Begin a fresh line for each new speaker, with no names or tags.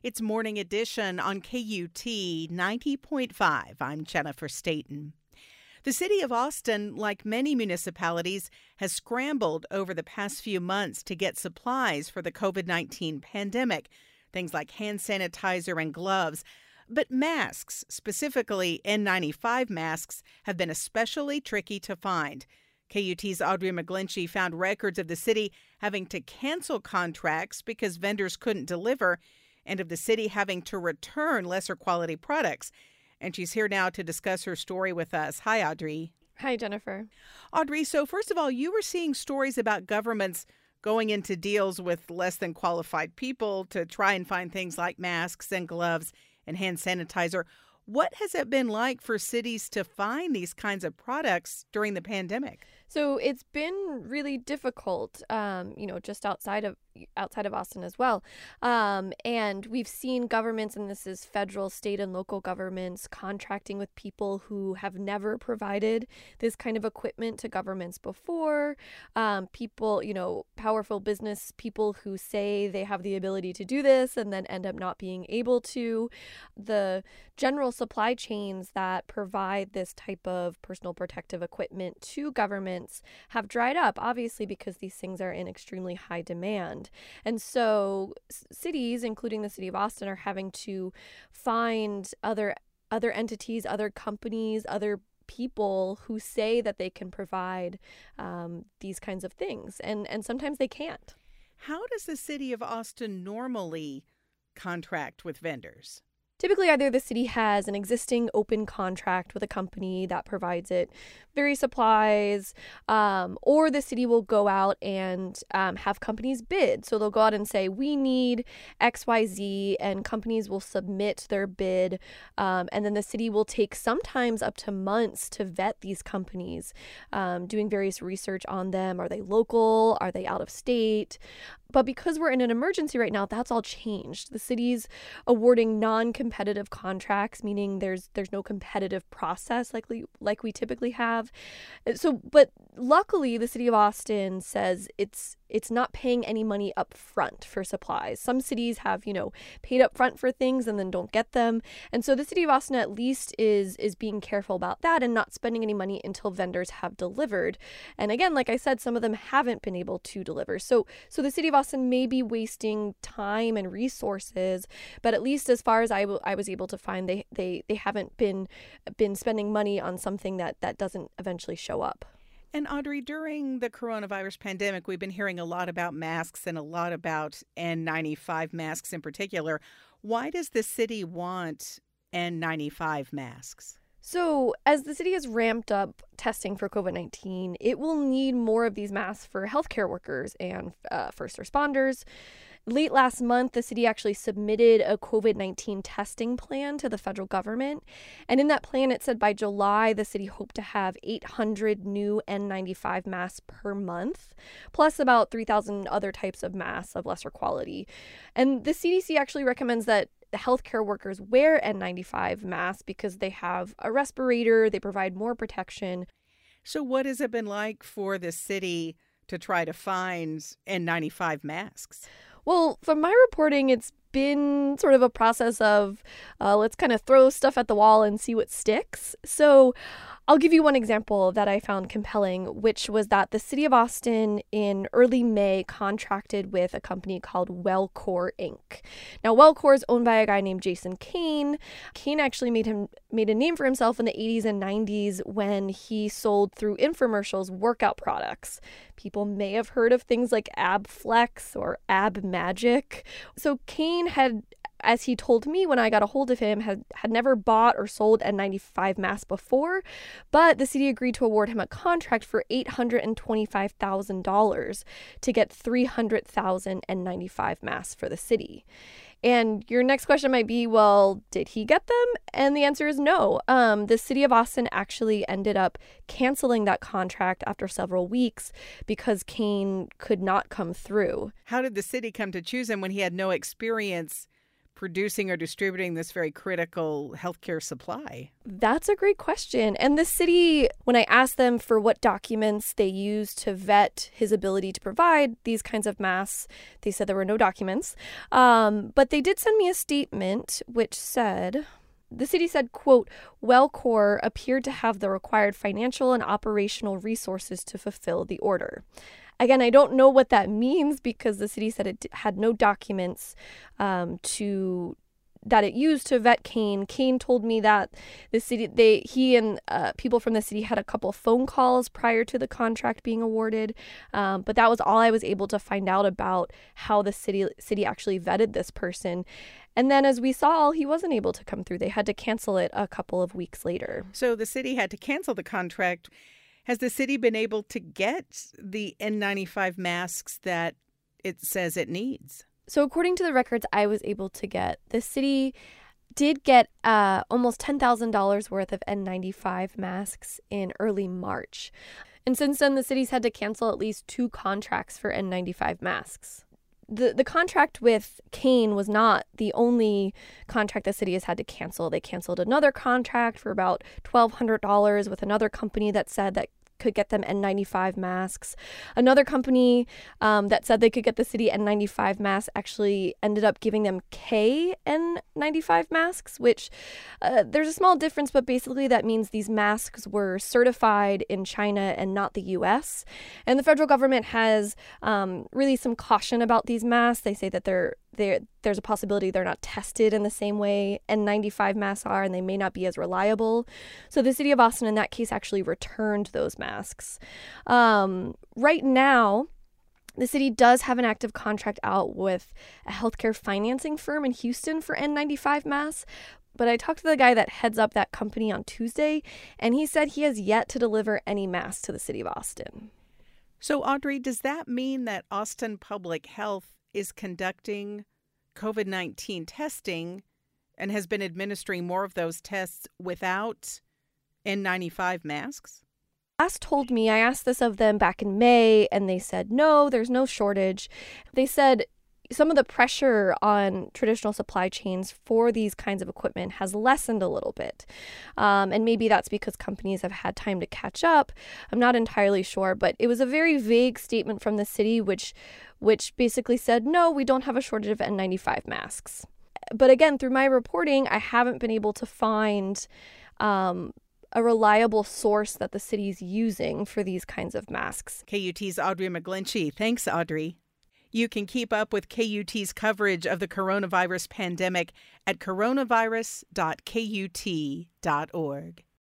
It's Morning Edition on KUT 90.5. I'm Jennifer Staten. The city of Austin, like many municipalities, has scrambled over the past few months to get supplies for the COVID-19 pandemic, things like hand sanitizer and gloves. But masks, specifically N95 masks, have been especially tricky to find. KUT's Audrey McGlinchey found records of the city having to cancel contracts because vendors couldn't deliver, and of the city having to return lesser quality products. And she's here now to discuss her story with us. Hi, Audrey.
Hi, Jennifer.
Audrey, so first of all, you were seeing stories about governments going into deals with less than qualified people to try and find things like masks and gloves and hand sanitizer. What has it been like for cities to find these kinds of products during the pandemic?
So it's been really difficult, just outside of Austin as well. And we've seen governments, and this is federal, state, and local governments, contracting with people who have never provided this kind of equipment to governments before. People, powerful business people who say they have the ability to do this and then end up not being able to. The general supply chains that provide this type of personal protective equipment to governments have dried up, obviously, because these things are in extremely high demand. And so cities, including the city of Austin, are having to find other entities, other companies, other people who say that they can provide these kinds of things. And sometimes they can't.
How does the city of Austin normally contract with vendors?
Typically, either the city has an existing open contract with a company that provides it various supplies, or the city will go out and have companies bid. So they'll go out and say, we need XYZ, and companies will submit their bid, and then the city will take sometimes up to months to vet these companies, doing various research on them. Are they local? Are they out of state? But because we're in an emergency right now, that's all changed. The city's awarding non-competitive contracts, meaning there's no competitive process like we typically have. So, but luckily, the city of Austin says it's not paying any money up front for supplies. Some cities have, paid up front for things and then don't get them. And so the city of Austin at least is being careful about that and not spending any money until vendors have delivered. And again, like I said, some of them haven't been able to deliver. So the city of Austin may be wasting time and resources, but at least as far as I was able to find, they haven't been spending money on something that doesn't eventually show up.
And Audrey, during the coronavirus pandemic, we've been hearing a lot about masks and a lot about N95 masks in particular. Why does the city want N95 masks?
So as the city has ramped up testing for COVID-19, it will need more of these masks for healthcare workers and first responders. Late last month, the city actually submitted a COVID-19 testing plan to the federal government. And in that plan, it said by July, the city hoped to have 800 new N95 masks per month, plus about 3,000 other types of masks of lesser quality. And the CDC actually recommends that the healthcare workers wear N95 masks because they have a respirator, they provide more protection.
So what has it been like for the city to try to find N95 masks?
Well, from my reporting, it's been sort of a process of let's kind of throw stuff at the wall and see what sticks. So I'll give you one example that I found compelling, which was that the city of Austin in early May contracted with a company called Wellcore Inc. Now, Wellcore is owned by a guy named Jason Kane. Kane actually made a name for himself in the 80s and 90s when he sold through infomercials workout products. People may have heard of things like Ab Flex or Ab Magic. So Kane had, as he told me when I got a hold of him, had never bought or sold N95 masks before, but the city agreed to award him a contract for $825,000 to get 300,000 N95 masks for the city. And your next question might be, well, did he get them? And the answer is no. The city of Austin actually ended up canceling that contract after several weeks because Kane could not come through.
How did the city come to choose him when he had no experience producing or distributing this very critical healthcare supply?
That's a great question. And the city, when I asked them for what documents they used to vet his ability to provide these kinds of masks, they said there were no documents. But they did send me a statement which said, the city said, quote, Wellcore appeared to have the required financial and operational resources to fulfill the order. Again, I don't know what that means because the city said it had no documents that it used to vet Kane. Kane told me that the city, he and people from the city had a couple phone calls prior to the contract being awarded, but that was all I was able to find out about how the city actually vetted this person. And then, as we saw, he wasn't able to come through. They had to cancel it a couple of weeks later.
So the city had to cancel the contract. Has the city been able to get the N95 masks that it says it needs?
So according to the records I was able to get, the city did get almost $10,000 worth of N95 masks in early March. And since then, the city's had to cancel at least 2 contracts for N95 masks. The contract with Kane was not the only contract the city has had to cancel. They canceled another contract for about $1,200 with another company that said that could get them N95 masks. Another company that said they could get the city N95 masks actually ended up giving them KN95 masks, which there's a small difference, but basically that means these masks were certified in China and not the U.S. And the federal government has really some caution about these masks. They say that there's a possibility they're not tested in the same way N95 masks are, and they may not be as reliable. So the city of Austin, in that case, actually returned those masks. Right now, the city does have an active contract out with a healthcare financing firm in Houston for N95 masks. But I talked to the guy that heads up that company on Tuesday, and he said he has yet to deliver any masks to the city of Austin.
So, Audrey, does that mean that Austin Public Health is conducting COVID-19 testing and has been administering more of those tests without N95 masks?
Last told me, I asked this of them back in May, and they said, no, there's no shortage. They said some of the pressure on traditional supply chains for these kinds of equipment has lessened a little bit. And maybe that's because companies have had time to catch up. I'm not entirely sure, but it was a very vague statement from the city, which basically said, no, we don't have a shortage of N95 masks. But again, through my reporting, I haven't been able to find a reliable source that the city's using for these kinds of masks.
KUT's Audrey McGlinchey. Thanks, Audrey. You can keep up with KUT's coverage of the coronavirus pandemic at coronavirus.kut.org.